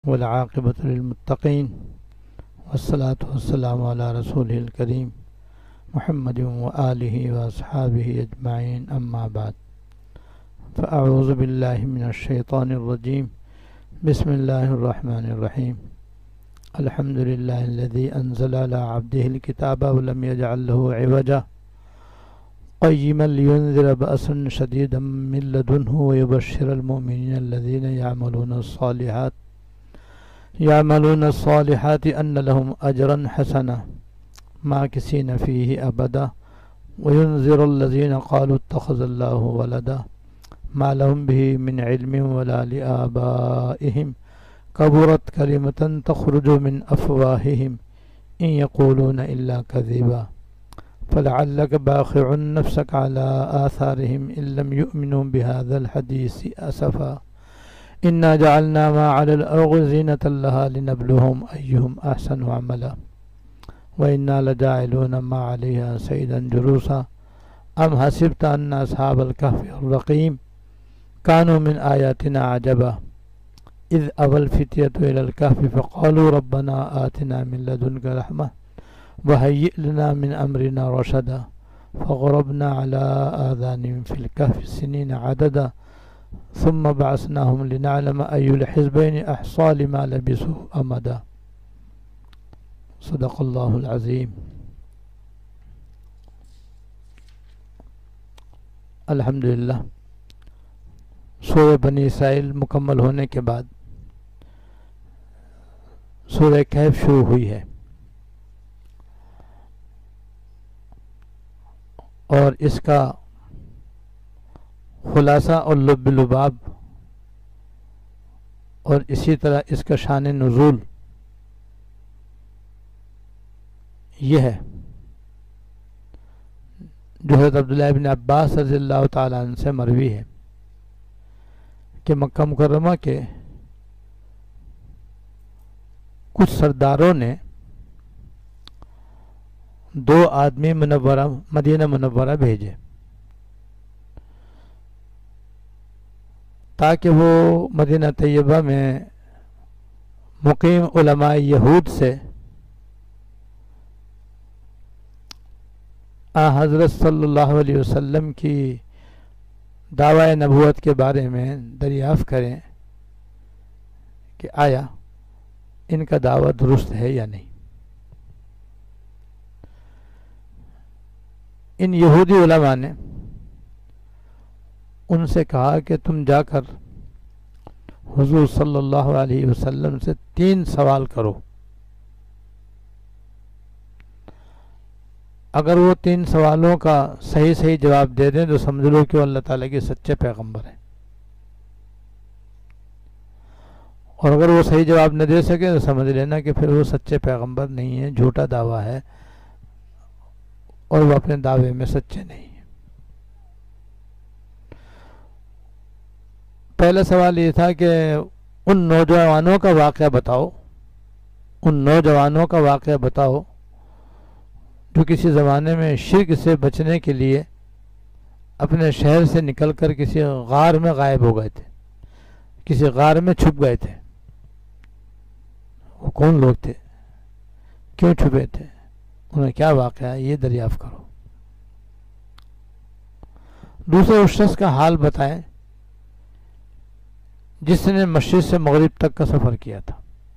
والعاقبة للمتقين والصلاة والسلام على رسوله الكريم محمد وآله وأصحابه أجمعين أما بعد فأعوذ بالله من الشيطان الرجيم بسم الله الرحمن الرحيم الحمد لله الذي أنزل على عبده الكتاب ولم يجعل له عوجا قيما لينذر بأسا شديدا من لدنه ويبشر المؤمنين الذين يعملون الصالحات أن لهم أجرا حسنا ماكثين فيه أبدا وينذر الذين قالوا اتخذ الله ولدا ما لهم به من علم ولا لآبائهم كبرت كلمة تخرج من أفواههم إن يقولون إلا كذبا فلعلك باخع نفسك على آثارهم إن لم يؤمنوا بهذا الحديث أسفا إنا جعلنا ما على الأرض زينة لها لنبلوهم أيهم أحسن عملا وإنا لجاعلون ما عليها سيدا جلوسا أم حسبت أن أصحاب الكهف الرقيم كانوا من آياتنا عجبا إذ أوى الفتية إلى الكهف فقالوا ربنا آتنا من لدنك رحمة وهيئ لنا من أمرنا رشدا فضربنا على آذانهم في الكهف سنين عددا ثم بعثناهم لنعلم أي الحزبين أحصى لما لبثوا أمدا صدق اللہ العظیم۔ الحمدللہ سورہ بنی اسرائیل مکمل ہونے کے بعد سورہ کہف شروع ہوئی ہے، اور اس کا خلاصہ اور لب لباب اور اسی طرح اس کا شان نزول یہ ہے جو حضرت عبداللہ ابن عباس رضی اللہ تعالیٰ عنہ سے مروی ہے کہ مکہ مکرمہ کے کچھ سرداروں نے دو آدمی مدینہ منورہ بھیجے تاکہ وہ مدینہ طیبہ میں مقیم علماء یہود سے حضرت صلی اللہ علیہ وسلم کی دعوی نبوت کے بارے میں دریافت کریں کہ آیا ان کا دعویٰ درست ہے یا نہیں۔ ان یہودی علماء نے ان سے کہا کہ تم جا کر حضور صلی اللہ علیہ وسلم سے 3 سوال کرو، اگر وہ 3 سوالوں کا صحیح جواب دے دیں تو سمجھ لو کہ وہ اللہ تعالیٰ کے سچے پیغمبر ہیں، اور اگر وہ صحیح جواب نہ دے سکے تو سمجھ لینا کہ پھر وہ سچے پیغمبر نہیں ہیں، جھوٹا دعویٰ ہے اور وہ اپنے دعوے میں سچے نہیں ہیں۔ پہلا سوال یہ تھا کہ ان نوجوانوں کا واقعہ بتاؤ جو کسی زمانے میں شرک سے بچنے کے لیے اپنے شہر سے نکل کر کسی غار میں غائب ہو گئے تھے، کسی غار میں چھپ گئے تھے۔ وہ کون لوگ تھے، کیوں چھپے تھے، انہیں کیا واقعہ ہے، یہ دریافت کرو۔ دوسرے اس شخص کا حال بتائیں جس نے مشرق سے مغرب تک کا سفر کیا تھا،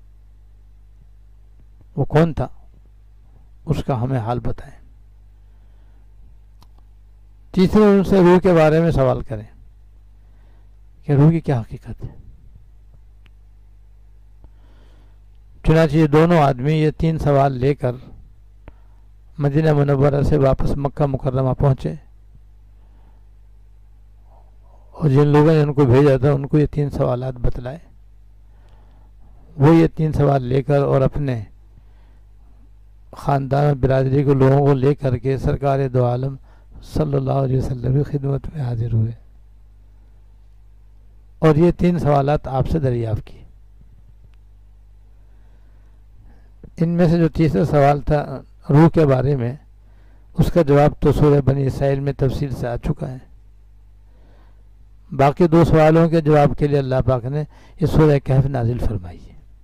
وہ کون تھا، اس کا ہمیں حال بتائیں۔ تیسرے ان سے روح کے بارے میں سوال کریں کہ روح کی کیا حقیقت ہے۔ چنانچہ یہ دونوں آدمی یہ 3 سوال لے کر مدینہ منورہ سے واپس مکہ مکرمہ پہنچے، اور جن لوگوں نے ان کو بھیجا تھا ان کو یہ 3 سوالات بتلائے۔ وہ یہ 3 سوال لے کر اور اپنے خاندان اور برادری کو لوگوں کو لے کر کے سرکار دو عالم صلی اللہ علیہ وسلم کی خدمت میں حاضر ہوئے، اور یہ 3 سوالات آپ سے دریافت کی۔ ان میں سے جو تیسرا سوال تھا روح کے بارے میں، اس کا جواب تو سورہ بنی اسرائیل میں تفصیل سے آ چکا ہے۔ باقی 2 سوالوں کے جواب کے لیے اللہ پاک نے یہ سورہ کہف نازل فرمائی ہے۔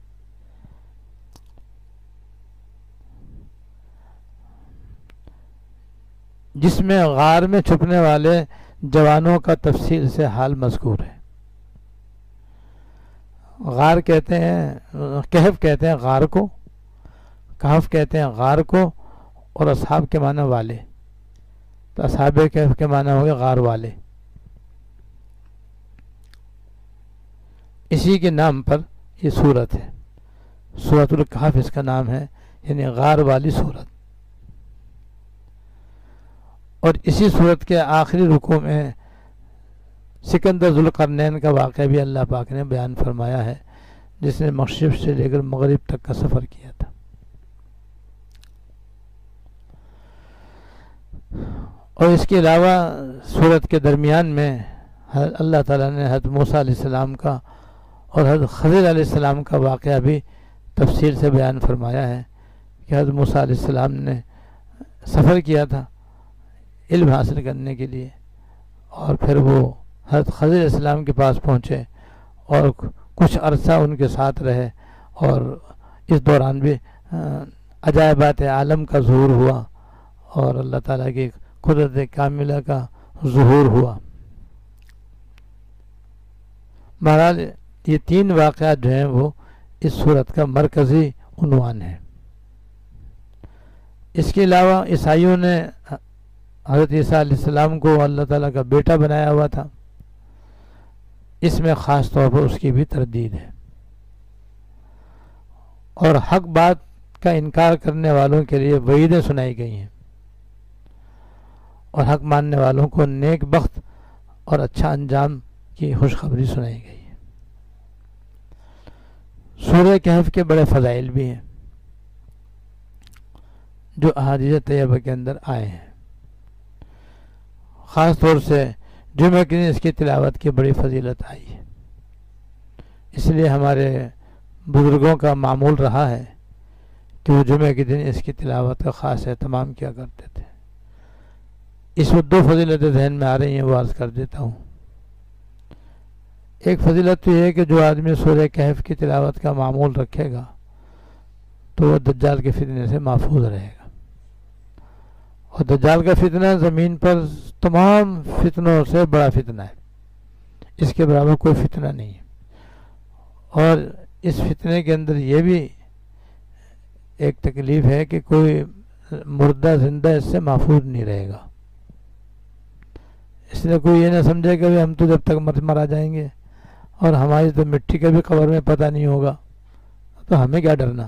جس میں غار میں چھپنے والے جوانوں کا تفصیل سے حال مذکور ہے۔ غار کہتے ہیں، کہف کہتے ہیں غار کو، کہف کہتے ہیں غار کو، اور اصحاب کے معنی والے، تو اصحاب کہف کے معنی ہو گئے غار والے۔ اسی کے نام پر یہ سورت ہے، سورۃ الکہف اس کا نام ہے، یعنی غار والی سورت۔ اور اسی سورت کے آخری رکوع میں سکندر ذوالقرنین کا واقعہ بھی اللہ پاک نے بیان فرمایا ہے، جس نے مشرق سے لے کر مغرب تک کا سفر کیا تھا۔ اور اس کے علاوہ سورت کے درمیان میں اللہ تعالیٰ نے حضرت موسیٰ علیہ السلام کا اور حضرت خضر علیہ السلام کا واقعہ بھی تفصیل سے بیان فرمایا ہے کہ حضرت موسیٰ علیہ السلام نے سفر کیا تھا علم حاصل کرنے کے لیے، اور پھر وہ حضرت خضر علیہ السلام کے پاس پہنچے اور کچھ عرصہ ان کے ساتھ رہے، اور اس دوران بھی عجائبات عالم کا ظہور ہوا اور اللہ تعالیٰ کی قدرت کاملہ کا ظہور ہوا۔ بہرحال یہ تین واقعات جو ہیں وہ اس صورت کا مرکزی عنوان ہے۔ اس کے علاوہ عیسائیوں نے حضرت عیسیٰ علیہ السلام کو اللہ تعالیٰ کا بیٹا بنایا ہوا تھا، اس میں خاص طور پر اس کی بھی تردید ہے، اور حق بات کا انکار کرنے والوں کے لیے وعیدیں سنائی گئی ہیں، اور حق ماننے والوں کو نیک بخت اور اچھا انجام کی خوشخبری سنائی گئی ہے۔ سورہ کہف کے بڑے فضائل بھی ہیں جو احادیث طیبہ کے اندر آئے ہیں، خاص طور سے جمعہ کے دن اس کی تلاوت کی بڑی فضیلت آئی ہے، اس لیے ہمارے بزرگوں کا معمول رہا ہے کہ وہ جمعہ کے دن اس کی تلاوت کا خاص اہتمام کیا کرتے تھے۔ اس وقت دو فضیلتیں ذہن میں آ رہی ہیں، وہ عرض کر دیتا ہوں۔ ایک فضیلت تو یہ ہے کہ جو آدمی سورہ کہف کی تلاوت کا معمول رکھے گا تو وہ دجال کے فتنے سے محفوظ رہے گا، اور دجال کا فتنہ زمین پر تمام فتنوں سے بڑا فتنہ ہے، اس کے برابر کوئی فتنہ نہیں ہے، اور اس فتنے کے اندر یہ بھی ایک تکلیف ہے کہ کوئی مردہ زندہ اس سے محفوظ نہیں رہے گا، اس لیے کوئی یہ نہ سمجھے کہ ہم تو جب تک مرا جائیں گے اور ہماری تو مٹی کا بھی قبر میں پتہ نہیں ہوگا، تو ہمیں کیا ڈرنا۔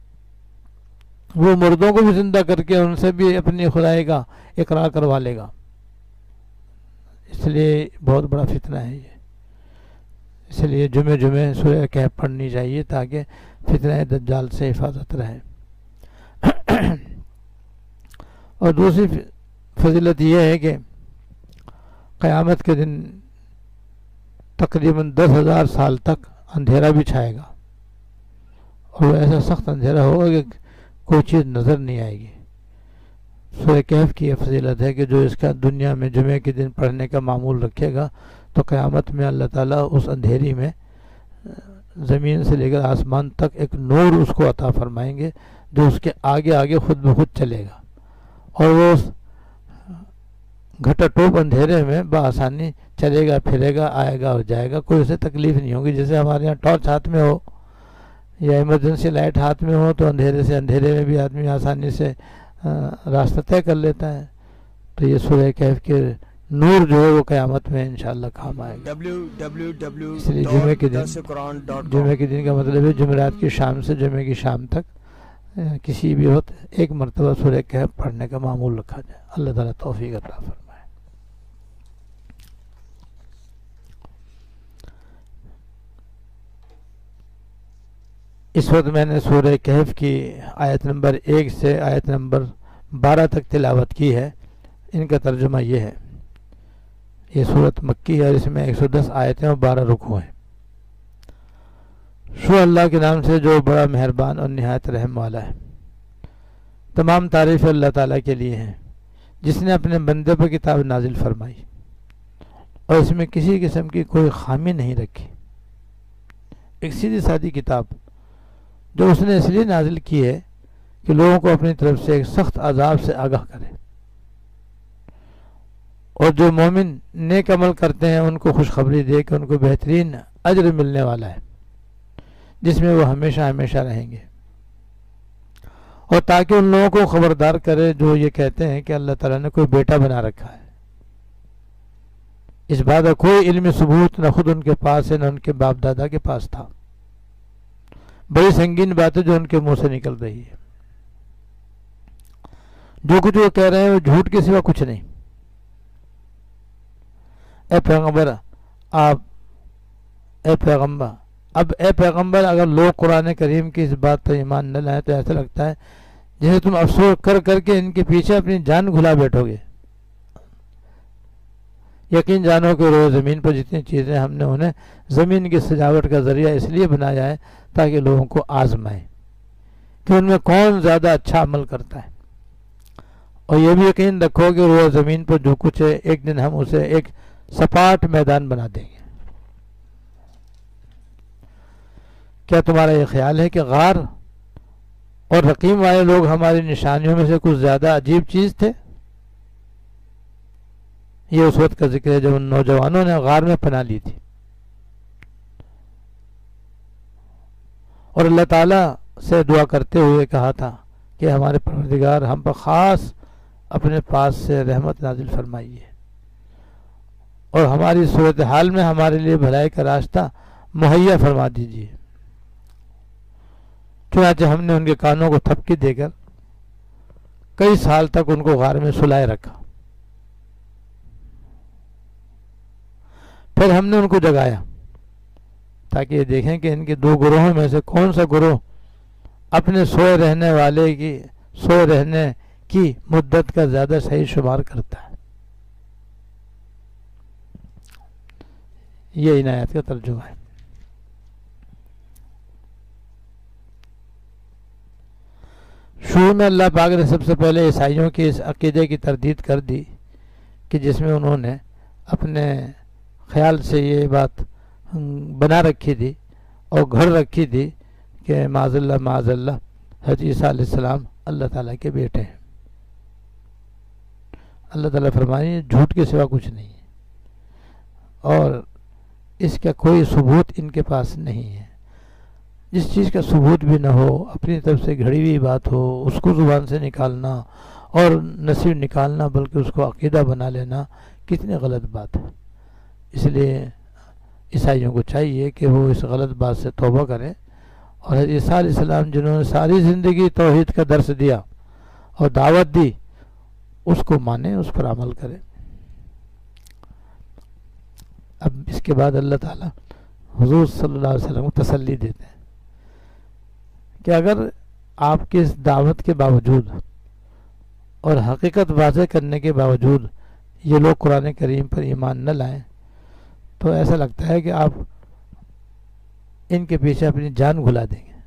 وہ مردوں کو بھی زندہ کر کے ان سے بھی اپنی خدائی کا اقرار کروا لے گا، اس لیے بہت بڑا فتنہ ہے یہ، اس لیے جمعے سورہ کہف پڑھنی چاہیے تاکہ فتنہ دجال سے حفاظت رہے۔ اور دوسری فضیلت یہ ہے کہ قیامت کے دن تقریباً 10,000 سال تک اندھیرا بھی چھائے گا، اور وہ ایسا سخت اندھیرا ہوگا کہ کوئی چیز نظر نہیں آئے گی۔ سورہ کہف کی یہ فضیلت ہے کہ جو اس کا دنیا میں جمعے کے دن پڑھنے کا معمول رکھے گا تو قیامت میں اللہ تعالیٰ اس اندھیری میں زمین سے لے کر آسمان تک ایک نور اس کو عطا فرمائیں گے جو اس کے آگے آگے خود بخود چلے گا، اور وہ اس گھٹا ٹوپ اندھیرے میں بآسانی چلے گا، پھرے گا، آئے گا اور جائے گا، کوئی اسے تکلیف نہیں ہوگی۔ جیسے ہمارے یہاں ٹارچ ہاتھ میں ہو یا ایمرجنسی لائٹ ہاتھ میں ہو تو اندھیرے سے اندھیرے میں بھی آدمی آسانی سے راستہ طے کر لیتا ہے، تو یہ سورہ کہف کے نور جو ہے وہ قیامت میں انشاءاللہ کام آئے گا۔ اس لیے جمعے کے دن کا مطلب ہے جمعرات کی شام سے جمعے کی شام تک کسی بھی وقت ایک مرتبہ سورہ کہف پڑھنے کا معمول رکھا جائے۔ اللہ تعالیٰ توفیق عطا فرمائے۔ اس وقت میں نے سورہ کہف کی آیت نمبر 1 سے آیت نمبر 12 تک تلاوت کی ہے، ان کا ترجمہ یہ ہے۔ یہ سورت مکی ہے اور اس میں 110 آیتیں اور 12 رکوع ہیں۔ شروع اللہ کے نام سے جو بڑا مہربان اور نہایت رحم والا ہے۔ تمام تعریف اللہ تعالیٰ کے لیے ہیں جس نے اپنے بندے پر کتاب نازل فرمائی اور اس میں کسی قسم کی کوئی خامی نہیں رکھی، ایک سیدھی سادی کتاب جو اس نے اس لیے نازل کی ہے کہ لوگوں کو اپنی طرف سے ایک سخت عذاب سے آگاہ کرے اور جو مومن نیک عمل کرتے ہیں ان کو خوشخبری دے کہ ان کو بہترین اجر ملنے والا ہے جس میں وہ ہمیشہ ہمیشہ رہیں گے، اور تاکہ ان لوگوں کو خبردار کرے جو یہ کہتے ہیں کہ اللہ تعالیٰ نے کوئی بیٹا بنا رکھا ہے۔ اس بات کا کوئی علم ثبوت نہ خود ان کے پاس ہے نہ ان کے باپ دادا کے پاس تھا۔ بڑی سنگین بات ہے جو ان کے منہ سے نکل رہی ہے۔ جو کچھ وہ کہہ رہے ہیں وہ جھوٹ کے سوا کچھ نہیں۔ اے پیغمبر اگر لوگ قرآن کریم کی اس بات پر ایمان نہ لائیں تو ایسا لگتا ہے جیسے تم افسوس کر کر کے ان کے پیچھے اپنی جان گھلا بیٹھو گے۔ یقین جانو کہ روز زمین پر جتنی چیزیں ہم نے انہیں زمین کی سجاوٹ کا ذریعہ اس لیے بنایا ہے تاکہ لوگوں کو آزمائیں کہ ان میں کون زیادہ اچھا عمل کرتا ہے، اور یہ بھی یقین رکھو کہ روز زمین پر جو کچھ ہے ایک دن ہم اسے ایک سپاٹ میدان بنا دیں گے۔ کیا تمہارا یہ خیال ہے کہ غار اور رقیم والے لوگ ہماری نشانیوں میں سے کچھ زیادہ عجیب چیز تھے؟ یہ اس وقت کا ذکر ہے جب ان نوجوانوں نے غار میں پناہ لی تھی، اور اللہ تعالیٰ سے دعا کرتے ہوئے کہا تھا کہ ہمارے پروردگار ہم پر خاص اپنے پاس سے رحمت نازل فرمائیے اور ہماری صورتحال میں ہمارے لیے بھلائی کا راستہ مہیا فرما دیجیے۔ چنانچہ ہم نے ان کے کانوں کو تھپکی دے کر کئی سال تک ان کو غار میں سلائے رکھا، پھر ہم نے ان کو جگایا تاکہ یہ دیکھیں کہ ان کے دو گروہوں میں سے کون سا گروہ اپنے سوئے رہنے کی مدت کا زیادہ صحیح شمار کرتا ہے۔ یہ عنایت کا ترجمہ ہے۔ شروع میں اللہ پاک نے سب سے پہلے عیسائیوں کے اس عقیدے کی تردید کر دی کہ جس میں انہوں نے اپنے خیال سے یہ بات بنا رکھی تھی اور گھڑ رکھی تھی کہ معاذ اللہ حضرت عیسیٰ علیہ السلام اللہ تعالیٰ کے بیٹے ہیں۔ اللہ تعالیٰ فرمائے جھوٹ کے سوا کچھ نہیں ہے اور اس کا کوئی ثبوت ان کے پاس نہیں ہے۔ جس چیز کا ثبوت بھی نہ ہو، اپنی طرف سے گھڑی ہوئی بات ہو، اس کو زبان سے نکالنا اور نہ صرف نکالنا بلکہ اس کو عقیدہ بنا لینا کتنی غلط بات ہے۔ اس لیے عیسائیوں کو چاہیے کہ وہ اس غلط بات سے توبہ کریں اور حضرت عیسیٰ علیہ السلام جنہوں نے ساری زندگی توحید کا درس دیا اور دعوت دی اس کو مانیں، اس پر عمل کریں۔ اب اس کے بعد اللہ تعالیٰ حضور صلی اللہ علیہ وسلم کو تسلی دیتے ہیں کہ اگر آپ کی اس دعوت کے باوجود اور حقیقت واضح کرنے کے باوجود یہ لوگ قرآن کریم پر ایمان نہ لائیں تو ایسا لگتا ہے کہ آپ ان کے پیچھے اپنی جان گھلا دیں گے۔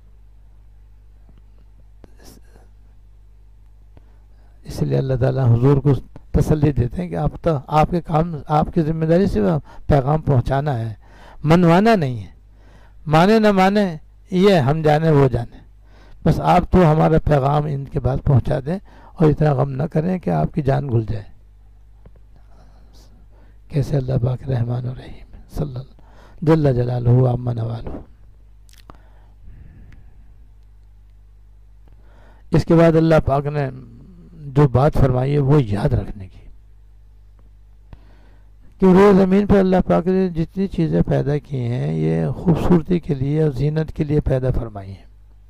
اس لیے اللہ تعالیٰ حضور کو تسلی دیتے ہیں کہ آپ کے کام، آپ کی ذمہ داری سے پیغام پہنچانا ہے، منوانا نہیں ہے۔ مانے نہ مانے یہ ہم جانے وہ جانے، بس آپ تو ہمارا پیغام ان کے بعد پہنچا دیں اور اتنا غم نہ کریں کہ آپ کی جان گھل جائے۔ کیسے اللہ پاک رحمان و رحیم صلی اللہ جل جلالہ عما نوالہ۔ اس کے بعد اللہ پاک نے جو بات فرمائی ہے وہ یاد رکھنے کی کہ روز زمین پر اللہ پاک نے جتنی چیزیں پیدا کی ہیں یہ خوبصورتی کے لیے اور زینت کے لیے پیدا فرمائی ہیں۔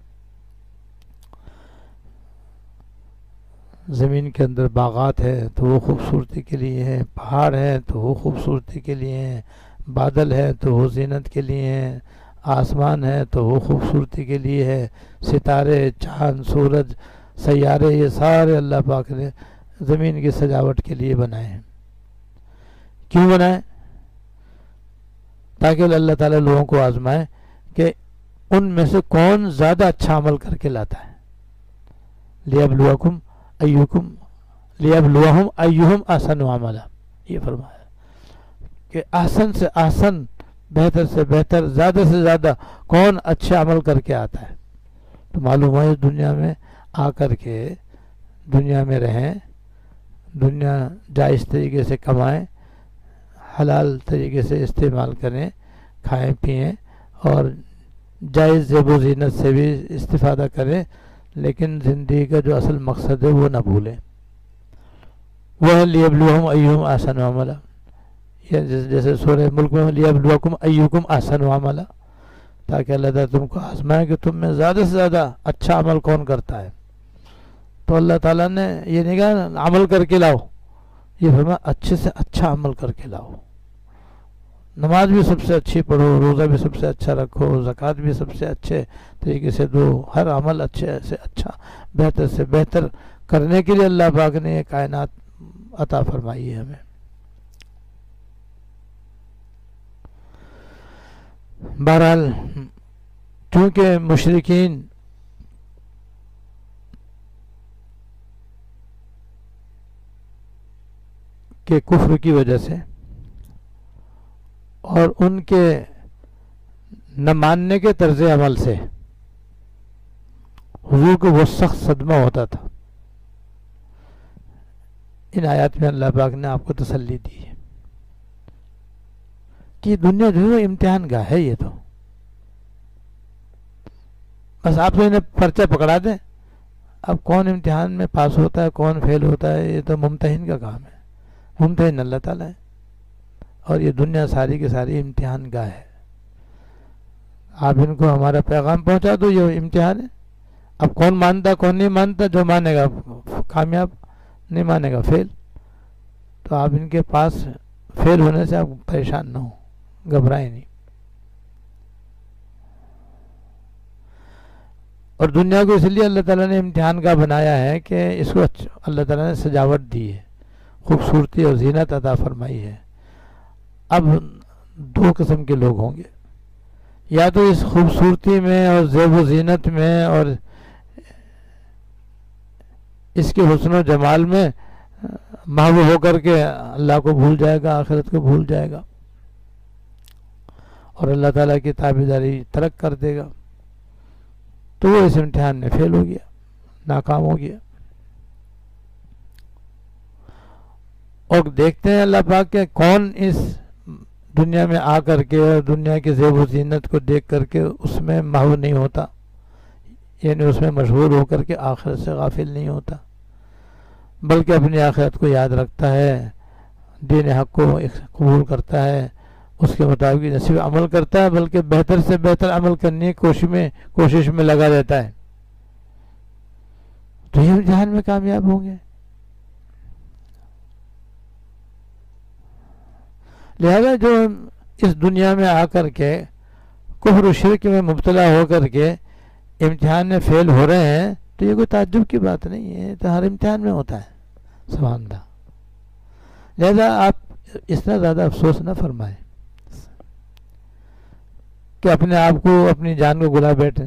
زمین کے اندر باغات ہیں تو وہ خوبصورتی کے لیے ہیں، پہاڑ ہیں تو وہ خوبصورتی کے لیے ہیں، بادل ہیں تو وہ زینت کے لیے ہیں، آسمان ہے تو وہ خوبصورتی کے لیے ہے، ستارے، چاند، سورج، سیارے، یہ سارے اللہ پاک نے زمین کی سجاوٹ کے لیے بنائے ہیں۔ کیوں بنائے؟ تاکہ اللہ تعالیٰ لوگوں کو آزمائے کہ ان میں سے کون زیادہ اچھا عمل کر کے لاتا ہے۔ لیبلوکم لیبلوہم ایہم احسن عملا، یہ فرمایا کہ احسن سے احسن، بہتر سے بہتر، زیادہ سے زیادہ کون اچھا عمل کر کے آتا ہے۔ تو معلوم ہے اس دنیا میں آ کر کے دنیا میں رہیں، دنیا جائز طریقے سے کمائیں، حلال طریقے سے استعمال کریں، کھائیں پئیں اور جائز زیب و زینت سے بھی استفادہ کریں، لیکن زندگی کا جو اصل مقصد ہے وہ نہ بھولیں۔ وہ لیبلوہم ایہم احسن عملا، جیسے سورہ ملک میں لیبلوکم ایکم احسن عملا، تاکہ اللہ تعالیٰ تم کو آزمائے کہ تم میں زیادہ سے زیادہ اچھا عمل کون کرتا ہے۔ تو اللہ تعالیٰ نے یہ نہیں کہا عمل کر کے لاؤ، یہ فرمایا اچھے سے اچھا عمل کر کے لاؤ، نماز بھی سب سے اچھی پڑھو، روزہ بھی سب سے اچھا رکھو، زکوٰۃ بھی سب سے اچھے طریقے سے دو، ہر عمل اچھے سے اچھا بہتر سے بہتر کرنے کے لیے اللہ پاک نے یہ کائنات عطا فرمائی ہے ہمیں۔ بہرحال چونکہ مشرکین کے کفر کی وجہ سے اور ان کے نہ ماننے کے طرز عمل سے حضور کو وہ سخت صدمہ ہوتا تھا۔ ان آیات میں اللہ پاک نے آپ کو تسلی دی ہے کہ دنیا جو ہے امتحان گاہ ہے، یہ تو بس آپ تو انہیں پرچہ پکڑا دیں، اب کون امتحان میں پاس ہوتا ہے کون فیل ہوتا ہے یہ تو ممتحن کا کام ہے، ممتحن اللہ تعالیٰ ہے، اور یہ دنیا ساری کی ساری امتحان گاہ ہے۔ آپ ان کو ہمارا پیغام پہنچا دو، یہ امتحان ہے۔ اب کون مانتا کون نہیں مانتا، جو مانے گا کامیاب، نہیں مانے گا فیل۔ تو آپ ان کے پاس فیل ہونے سے آپ پریشان نہ ہو، گھبرائیں نہیں۔ اور دنیا کو اس لیے اللہ تعالیٰ نے امتحان کا بنایا ہے کہ اس کو اللہ تعالیٰ نے سجاوٹ دی ہے، خوبصورتی اور زینت عطا فرمائی ہے۔ اب دو قسم کے لوگ ہوں گے، یا تو اس خوبصورتی میں اور زیب و زینت میں اور اس کے حسن و جمال میں محو ہو کر کے اللہ کو بھول جائے گا، آخرت کو بھول جائے گا اور اللہ تعالیٰ کی تابعداری ترک کر دے گا، تو وہ اس امتحان میں فیل ہو گیا، ناکام ہو گیا۔ اور دیکھتے ہیں اللہ پاک کہ کون اس دنیا میں آ کر کے اور دنیا کی زیب و زینت کو دیکھ کر کے اس میں محو نہیں ہوتا، یعنی اس میں مشغول ہو کر کے آخرت سے غافل نہیں ہوتا، بلکہ اپنی آخرت کو یاد رکھتا ہے، دین حق کو قبول کرتا ہے، اس کے مطابق نصیب عمل کرتا ہے، بلکہ بہتر سے بہتر عمل کرنے کی کوشش میں لگا رہتا ہے، تو یہ امتحان میں کامیاب ہوں گے۔ لہذا جو اس دنیا میں آ کر کے کفر و شرک میں مبتلا ہو کر کے امتحان میں فیل ہو رہے ہیں، تو یہ کوئی تعجب کی بات نہیں ہے، تو ہر امتحان میں ہوتا ہے، سبحان اللہ۔ لہذا آپ اتنا زیادہ افسوس نہ فرمائیں کہ اپنے آپ کو اپنی جان کو گلا بیٹھے۔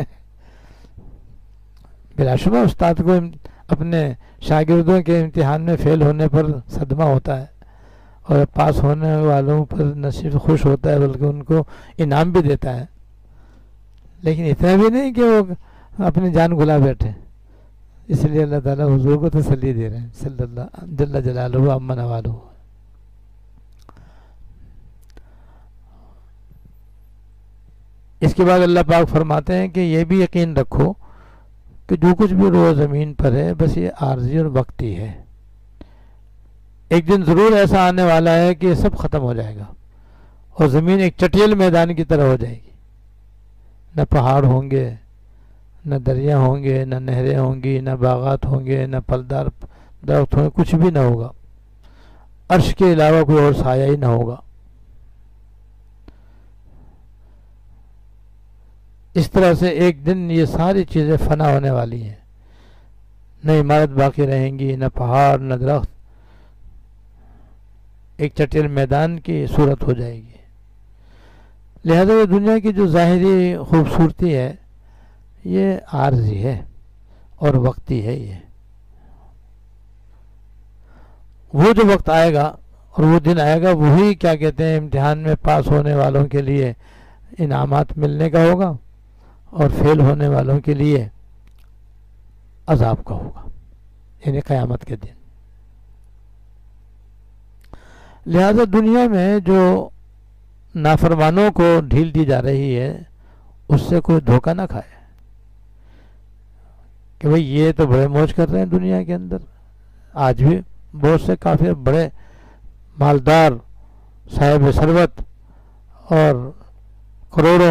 بلا شبہ استاد کو اپنے شاگردوں کے امتحان میں فیل ہونے پر صدمہ ہوتا ہے، اور پاس ہونے والوں پر نصیب خوش ہوتا ہے، بلکہ ان کو انعام بھی دیتا ہے، لیکن اتنا بھی نہیں کہ وہ اپنی جان گلا بیٹھے۔ اس لیے اللہ تعالیٰ حضور کو تسلی دے رہے ہیں صلی اللہ جل جلالہ عما نوالہ۔ اس کے بعد اللہ پاک فرماتے ہیں کہ یہ بھی یقین رکھو کہ جو کچھ بھی روح زمین پر ہے بس یہ عارضی اور وقتی ہے، ایک دن ضرور ایسا آنے والا ہے کہ یہ سب ختم ہو جائے گا اور زمین ایک چٹیل میدان کی طرح ہو جائے گی، نہ پہاڑ ہوں گے، نہ دریا ہوں گے، نہ نہریں ہوں گی، نہ باغات ہوں گے، نہ پھلدار درخت ہوں گے، کچھ بھی نہ ہوگا، عرش کے علاوہ کوئی اور سایہ ہی نہ ہوگا۔ اس طرح سے ایک دن یہ ساری چیزیں فنا ہونے والی ہیں، نہ عمارت باقی رہیں گی، نہ پہاڑ، نہ درخت، ایک چٹیل میدان کی صورت ہو جائے گی۔ لہذا یہ دنیا کی جو ظاہری خوبصورتی ہے یہ عارضی ہے اور وقتی ہے۔ یہ وہ جو وقت آئے گا اور وہ دن آئے گا، وہی کیا کہتے ہیں امتحان میں پاس ہونے والوں کے لیے انعامات ملنے کا ہوگا اور فیل ہونے والوں کے لیے عذاب کا ہوگا، یعنی قیامت کے دن۔ لہذا دنیا میں جو نافرمانوں کو ڈھیل دی جا رہی ہے اس سے کوئی دھوکہ نہ کھائے کہ بھئی یہ تو بڑے موج کر رہے ہیں دنیا کے اندر. آج بھی بہت سے کافر بڑے مالدار صاحب ثروت اور کروڑوں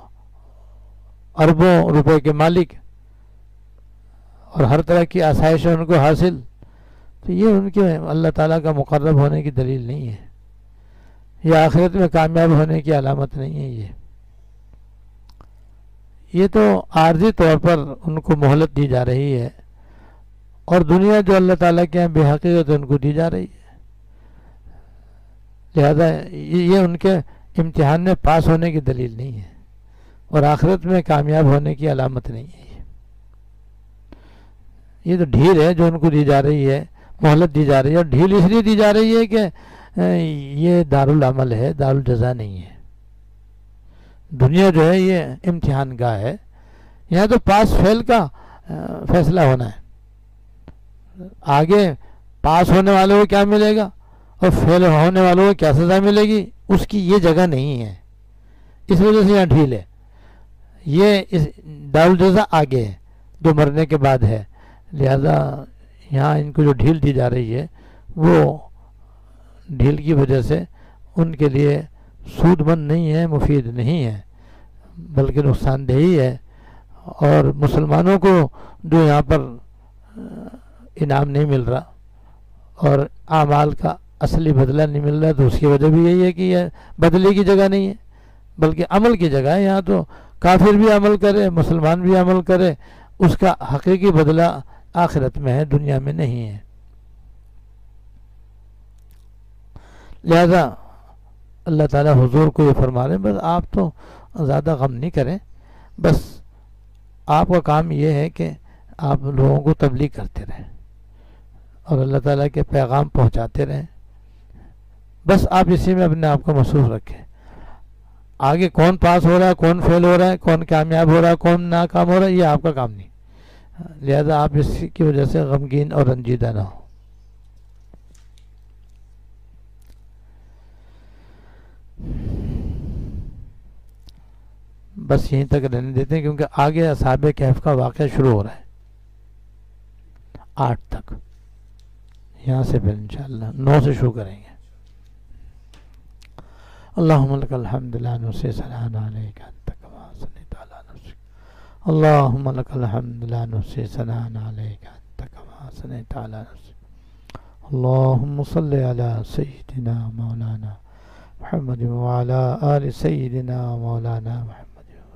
اربوں روپے کے مالک اور ہر طرح کی آسائش ان کو حاصل، تو یہ ان کے اللہ تعالیٰ کا مقرب ہونے کی دلیل نہیں ہے، یہ آخرت میں کامیاب ہونے کی علامت نہیں ہے. یہ تو عارضی طور پر ان کو مہلت دی جا رہی ہے، اور دنیا جو اللہ تعالیٰ کے یہاں بے حقیقت ان کو دی جا رہی ہے. لہذا یہ ان کے امتحان میں پاس ہونے کی دلیل نہیں ہے اور آخرت میں کامیاب ہونے کی علامت نہیں ہے. یہ تو ڈھیل ہے جو ان کو دی جا رہی ہے، مہلت دی جا رہی ہے، اور ڈھیل اس لیے دی جا رہی ہے کہ یہ دارالعمل ہے، دارالجزا نہیں ہے. دنیا جو ہے یہ امتحان گاہ ہے، یہاں تو پاس فیل کا فیصلہ ہونا ہے. آگے پاس ہونے والوں کو کیا ملے گا اور فیل ہونے والوں کو کیا سزا ملے گی، اس کی یہ جگہ نہیں ہے. اس وجہ سے یہاں ڈھیل ہے. یہ دارالجزا آگے ہے، جو مرنے کے بعد ہے. لہذا یہاں ان کو جو ڈھیل دی جا رہی ہے وہ ڈھیل کی وجہ سے ان کے لیے سود مند نہیں ہے، مفید نہیں ہے، بلکہ نقصان دہی ہے. اور مسلمانوں کو جو یہاں پر انعام نہیں مل رہا اور اعمال کا اصلی بدلہ نہیں مل رہا، تو اس کی وجہ بھی یہی ہے کہ یہ بدلے کی جگہ نہیں ہے بلکہ عمل کی جگہ ہے. یہاں تو کافر بھی عمل کرے، مسلمان بھی عمل کرے، اس کا حقیقی بدلہ آخرت میں ہے، دنیا میں نہیں ہے. لہذا اللہ تعالیٰ حضور کو یہ فرما رہے ہیں بس آپ تو زیادہ غم نہیں کریں، بس آپ کا کام یہ ہے کہ آپ لوگوں کو تبلیغ کرتے رہیں اور اللہ تعالیٰ کے پیغام پہنچاتے رہیں. بس آپ اسی میں اپنے آپ کو مصروف رکھیں. آگے کون پاس ہو رہا ہے، کون فیل ہو رہا ہے، کون کامیاب ہو رہا ہے، کون ناکام ہو رہا ہے، یہ آپ کا کام نہیں. لہذا آپ اس کی وجہ سے غمگین اور رنجیدہ نہ ہو. بس یہیں تک رہنے دیتے ہیں کیونکہ آگے اصحاب کہف کا واقعہ شروع ہو رہا ہے 8 تک. یہاں سے پھر انشاءاللہ 9 سے شروع کریں گے. اللہم لک الحمد لا نحصی ثناء علیک انت کما اثنیت علی نفسک. اللہم لک الحمد لا نحصی ثناء علیک انت کما اثنیت علی نفسک. اللہم صلی علی سیدنا مولانا محمد وعلی آل سیدنا مولانا محمد.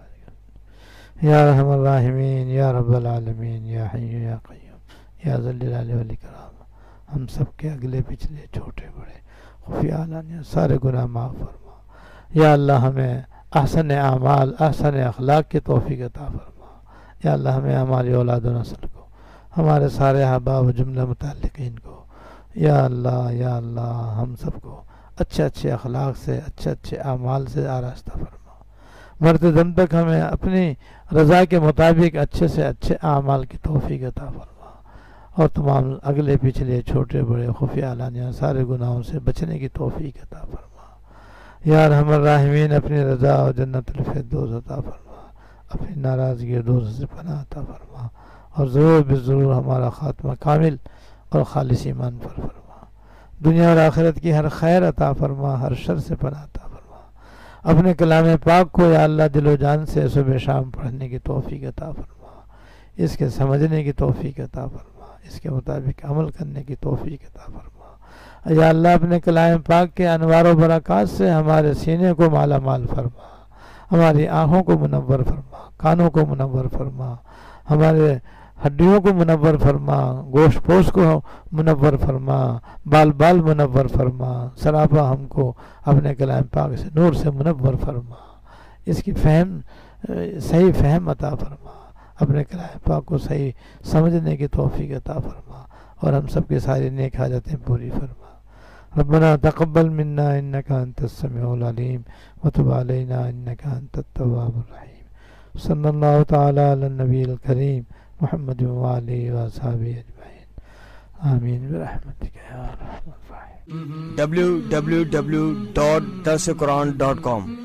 یا رحم الراحمین، یا رب العالمین، یا حی یا قیوم، یا ذی الجلال والاکرام. ہم سب کے اگلے پچھلے چھوٹے بڑے خفیہ علانیہ سارے گناہ معاف فرما. یا اللہ ہمیں احسن اعمال، احسن اخلاق کی توفیق عطا فرما. یا اللہ ہمیں ہماری اولاد و نسل کو، ہمارے سارے احباب و جملہ متعلقین کو، یا اللہ ہم سب کو اچھے اچھے اخلاق سے، اچھے اچھے اعمال سے آراستہ فرما. مرتے دم تک ہمیں اپنی رضا کے مطابق اچھے سے اچھے اعمال کی توفیق عطا فرما، اور تمام اگلے پچھلے چھوٹے بڑے خفیہ علانیہ سارے گناہوں سے بچنے کی توفیق عطا فرما. یا ارحم الراحمین اپنی رضا اور جنت الفردوس عطا فرما، اپنی ناراضگی اور دوزخ سے پناہ عطا فرما، اور ضرور بضرور ہمارا خاتمہ کامل اور خالص ایمان پر فرما. دنیا اور آخرت کی ہر خیر عطا فرما، ہر شر سے پناہ عطا فرما. اپنے کلام پاک کو یا اللہ دل و جان سے صبح شام پڑھنے کی توفیق عطا فرما، اس کے سمجھنے کی توفیق عطا فرما، اس کے مطابق عمل کرنے کی توفیق عطا فرما. یا اللہ اپنے کلام پاک کے انوار و برکات سے ہمارے سینے کو مالا مال فرما، ہماری آنکھوں کو منور فرما، کانوں کو منور فرما، ہمارے ہڈیوں کو منور فرما، گوشت پوش کو منور فرما، بال بال منور فرما. سراپا ہم کو اپنے کلام پاک سے نور سے منور فرما، اس کی صحیح فہم عطا فرما، اپنے کلام پاک کو صحیح سمجھنے کی توفیق عطا فرما، اور ہم سب کی ساری نیک حاجتیں پوری فرما. ربنا تقبل منا انك انت السميع العليم وتب علينا انك انت التواب الرحيم. صلی اللہ تعالی علی النبی الکریم محمد وآلہ وصحبہ اجمعین. آمین برحمتک یا ارحم الراحمین. www.darsequran.com